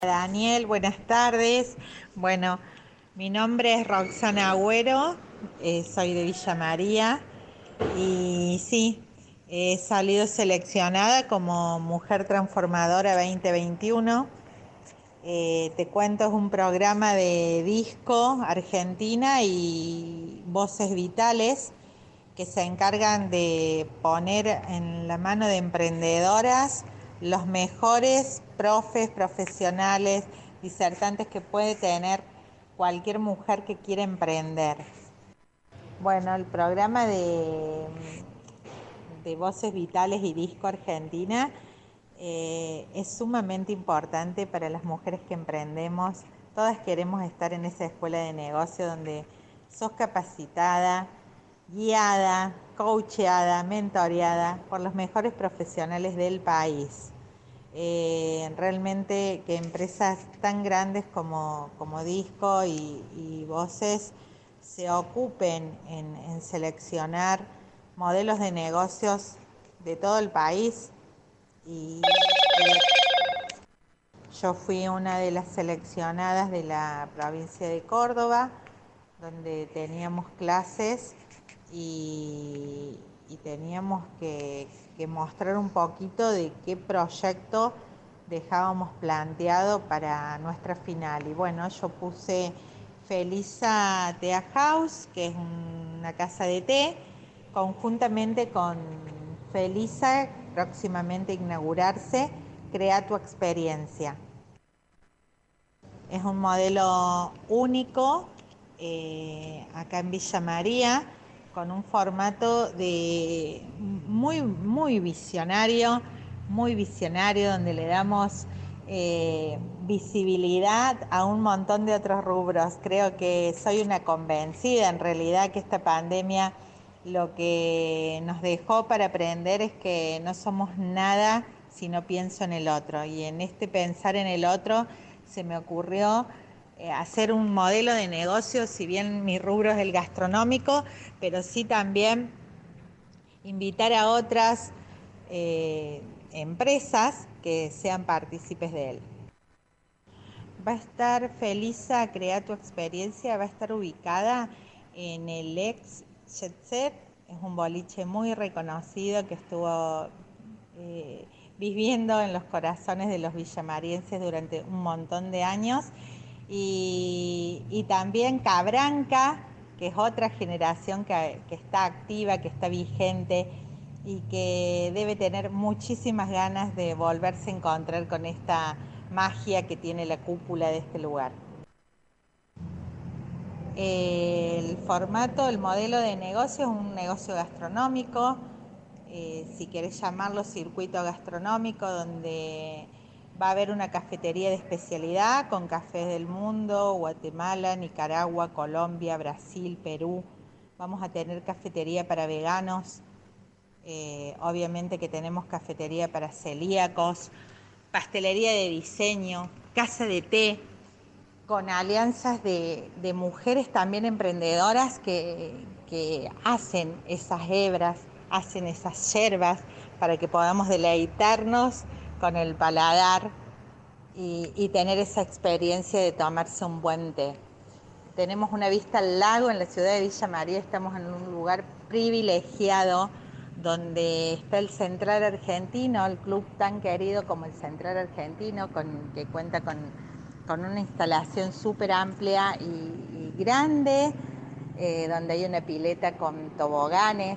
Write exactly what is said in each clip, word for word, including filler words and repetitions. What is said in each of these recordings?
Daniel, buenas tardes. Bueno, mi nombre es Roxana Agüero, eh, soy de Villa María y sí, he salido seleccionada como Mujer Transformadora veinte veintiuno. Eh, te cuento, es un programa de disco Argentina y Voces Vitales que se encargan de poner en la mano de emprendedoras los mejores profes, profesionales, disertantes que puede tener cualquier mujer que quiera emprender. Bueno, el programa de, de Voces Vitales y Disco Argentina eh, es sumamente importante para las mujeres que emprendemos. Todas queremos estar en esa escuela de negocio donde sos capacitada, guiada, coacheada, mentoreada por los mejores profesionales del país. Eh, realmente que empresas tan grandes como, como Disco y, y Voces se ocupen en, en seleccionar modelos de negocios de todo el país y yo fui una de las seleccionadas de la provincia de Córdoba, donde teníamos clases y, y teníamos que, que mostrar un poquito de qué proyecto dejábamos planteado para nuestra final. Y bueno, yo puse Felisa Tea House, que es una casa de té, conjuntamente con Felisa, próximamente inaugurarse, Crea tu experiencia. Es un modelo único eh, acá en Villa María, con un formato de muy, muy visionario, muy visionario, donde le damos eh, visibilidad a un montón de otros rubros. Creo que soy una convencida en realidad que esta pandemia lo que nos dejó para aprender es que no somos nada si no pienso en el otro. Y en este pensar en el otro se me ocurrió eh, hacer un modelo de negocio, si bien mi rubro es el gastronómico, pero sí también invitar a otras eh, empresas que sean partícipes de él. Va a estar Felisa, Crea tu experiencia, va a estar ubicada en el ex Jet Set, es un boliche muy reconocido que estuvo eh, viviendo en los corazones de los villamarienses durante un montón de años. Y, y también Cabranca, que es otra generación que, que está activa, que está vigente y que debe tener muchísimas ganas de volverse a encontrar con esta magia que tiene la cúpula de este lugar. El formato, el modelo de negocio es un negocio gastronómico, eh, si querés llamarlo circuito gastronómico, donde va a haber una cafetería de especialidad con cafés del mundo, Guatemala, Nicaragua, Colombia, Brasil, Perú. Vamos a tener cafetería para veganos, eh, obviamente que tenemos cafetería para celíacos, pastelería de diseño, casa de té, con alianzas de, de mujeres también emprendedoras que, que hacen esas hebras, hacen esas yerbas para que podamos deleitarnos con el paladar y, y tener esa experiencia de tomarse un buen té. Tenemos una vista al lago en la ciudad de Villa María, estamos en un lugar privilegiado donde está el Central Argentino, el club tan querido como el Central Argentino, con, que cuenta con, con una instalación súper amplia y, y grande, eh, donde hay una pileta con toboganes,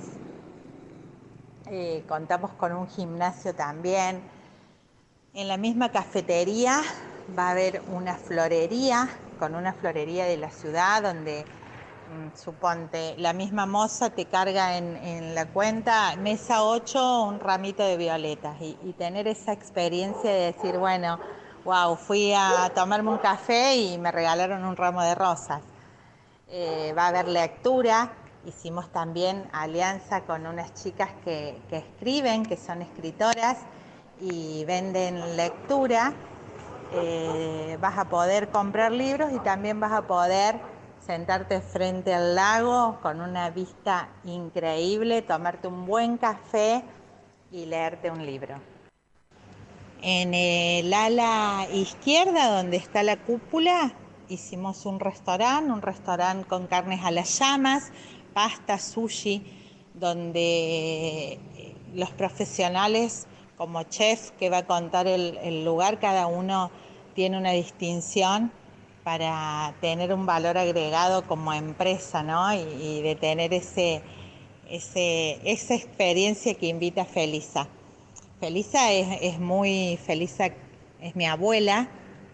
eh, contamos con un gimnasio también. En la misma cafetería va a haber una florería, con una florería de la ciudad donde mmm, suponte, la misma moza te carga en, en la cuenta, mesa ocho, un ramito de violetas y, y tener esa experiencia de decir, bueno, wow, fui a tomarme un café y me regalaron un ramo de rosas. Eh, va a haber lectura, hicimos también alianza con unas chicas que, que escriben, que son escritoras y venden lectura. Eh, vas a poder comprar libros y también vas a poder sentarte frente al lago con una vista increíble, tomarte un buen café y leerte un libro. En el ala izquierda, donde está la cúpula, hicimos un restaurante, un restaurante con carnes a las llamas, pasta, sushi, donde los profesionales como chef que va a contar el, el lugar, cada uno tiene una distinción para tener un valor agregado como empresa, ¿no? Y, y de tener ese, ese, esa experiencia que invita a Felisa. Felisa es, es muy, Felisa es mi abuela,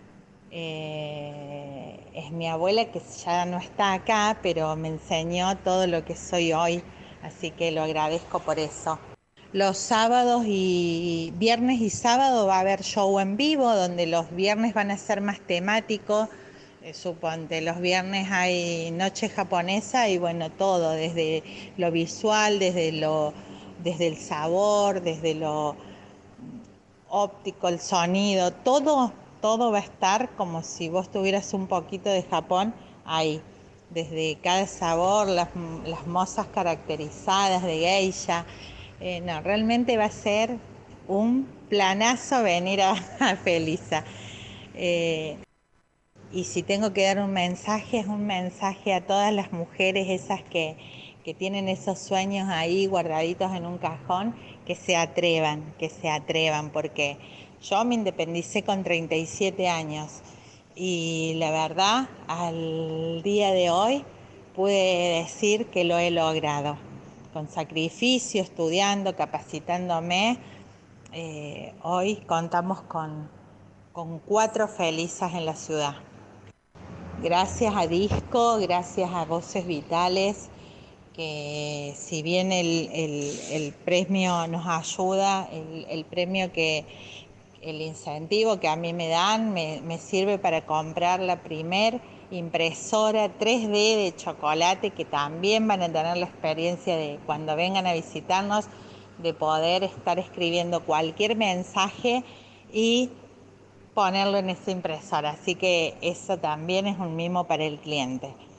eh, es mi abuela que ya no está acá, pero me enseñó todo lo que soy hoy, así que lo agradezco por eso. Los sábados y viernes y sábado va a haber show en vivo, donde los viernes van a ser más temáticos. Eh, suponte, los viernes hay noche japonesa y bueno, todo, desde lo visual, desde lo, desde el sabor, desde lo óptico, el sonido, todo, todo va a estar como si vos tuvieras un poquito de Japón ahí. Desde cada sabor, las, las mozas caracterizadas de geisha. Eh, no, realmente va a ser un planazo venir a, a Felisa. Eh, y si tengo que dar un mensaje, es un mensaje a todas las mujeres esas que, que tienen esos sueños ahí guardaditos en un cajón, que se atrevan, que se atrevan, porque yo me independicé con treinta y siete años y la verdad, al día de hoy pude decir que lo he logrado, con sacrificio, estudiando, capacitándome. Eh, hoy contamos con, con cuatro Felisas en la ciudad. Gracias a Disco, gracias a Voces Vitales, que si bien el, el, el premio nos ayuda, el, el premio que, el incentivo que a mí me dan, me, me sirve para comprar la primer impresora tres D de chocolate, que también van a tener la experiencia de cuando vengan a visitarnos, de poder estar escribiendo cualquier mensaje y ponerlo en esa impresora. Así que eso también es un mimo para el cliente.